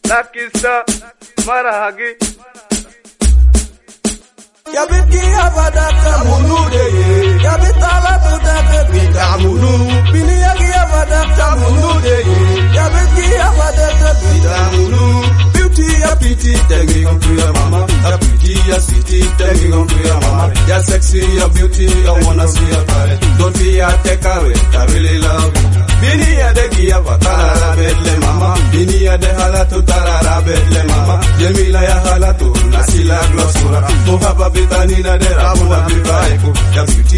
Lucky Star, Marahagi. Yabiki Yavadaka Munude, Yabitala Tudaka Vidamunu, Biniaki Yavadaka Munude, Yabiki Yavadaka Vidamunu. Beauty, a pity, taking on to your mama. A pretty, a city, taking on to your mama. You're sexy, you're beauty, I wanna see your body. Don't be a take away, I really love you. Bini ya de kia wa tarara bedle mama. Bini ya de halatu tarara bedle mama. Jemila ya halatu nasila glosura. Mohaba bitani na de rabuna bibaiko. Ya beauty,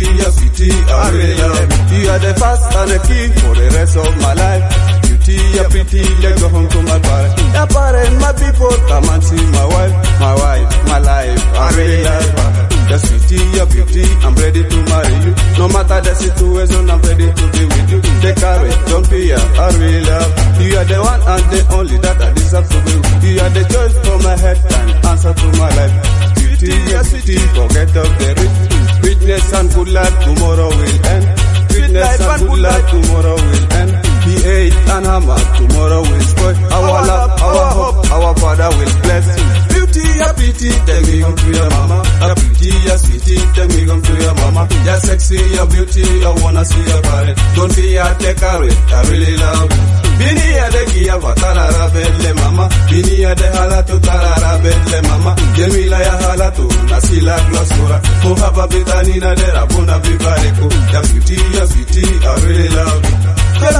I really love you. You are the first and the key for the rest of my life. Beauty, you're pretty, let's go home to my parents. Your parents, my people, come and see my wife, my life. I really love her. You're sweetie, you're beauty, I'm ready to marry you. No matter the situation, I'm ready to be with you. Take courage, don't fear, I really love you. You are the one and the only that I deserve to be with. You are the choice for my head and answer to my life. Beauty, you're sweetie, forget of the rich. Sweetness and good luck, tomorrow will end. Sweetness and good luck, tomorrow will end. He ate and hammer, tomorrow will spoil. Our love, our hope, our Father will bless. Beauty, a pity, take me home to your mama. A pretty, a sweetie, take me home to your mama. You're sexy, you're beauty, I wanna see your body. Don't be a take away, I really love you. Bini ya de kia wa tarara bedle mama. Bini ya de halatu tarara bedle mama. Jemila ya halatu nasila glosura. Mohaba bitani na de rabuna bibareko. Ya beauty, I really love you.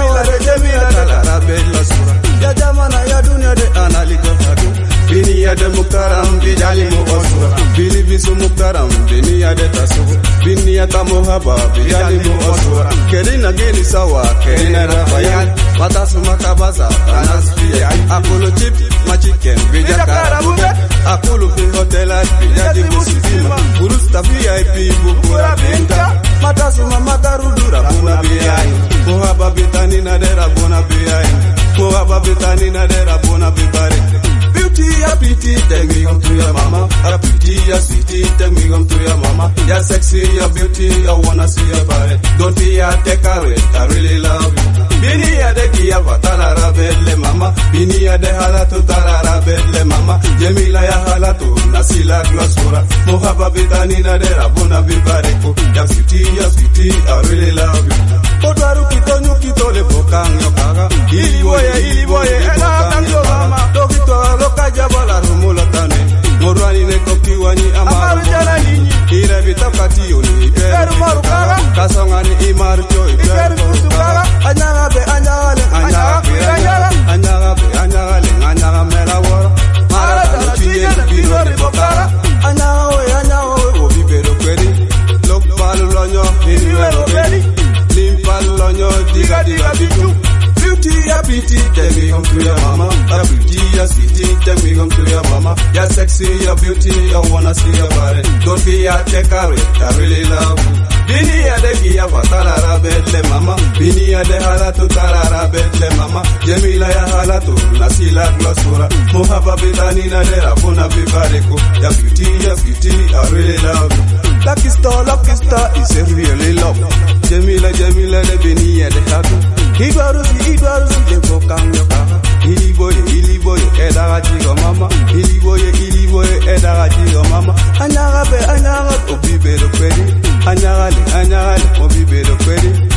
Jemila tarara bedle sura. Ya jamana ya dunya de analiko hadu. Bini ya de mukaram bijali mu osura. Bili bisu mukaram bini ya de tasuru. Bini ya tamohaba bijali mu osura. Kerina geni sawa kerina rafayan. Matasu makabaza anasfiya. Akulu chip ma chicken bija karabuke. Akulu fi hotelat bija dibusitima. Burusta VIP bukura binta. Matasu matarudura buna biyai. Mohaba bitani na dera buna biyai. Mohaba bitani na dera buna bibari. Beauty, a pity, take me home to your mama. A pretty, a sweetie, take me home to your mama. You're sexy, you're beauty, I wanna see your body. Don't be a take away, I really love you. Bini ya de kia wa tarara bedle mama. Bini ya de halatu tarara bedle mama. Jemila ya halatu nasila glosura. Mohaba bitani na de rabuna bibareko. You're sweetie, I really love you. Otaru kito nyukito le bokang yokaga. Ili boye, ena kanjo mama. Dokito loka jabala rumula tane. Morwani ne kokiwani amaru jana nini. Ire bitakati yoni iperu marukaga. Kasongani imaru cho iperu kusukaga. Anyaga mela wora. Mara tuye biro de bokara. Anyaga obi bero kwedi. Lok palu lonyo biro kwedi. Lim palu lonyo diga bitu. Beauty, a pity, take me home to your mama. A pretty, a sweetie, take me home to your mama. You're sexy, you're beauty, I wanna see your body. Don't be a take away, I really love you. Bini ya de kia wa tarara bedle mama. Bini ya de halatu tarara bedle mama. Jemila ya halatu nasila glosura. Mohaba bitani na de rabuna bibareko. Ya beauty, I really love you. Lucky Star is a really love. Jemila de bini ya de hatu. Igwarusi le bokang yokaga. Ili boye edaga jigo mama. Ili boye edaga jigo mama. Anyaga obi bero kwedi. Anyagale obi bero kwedi.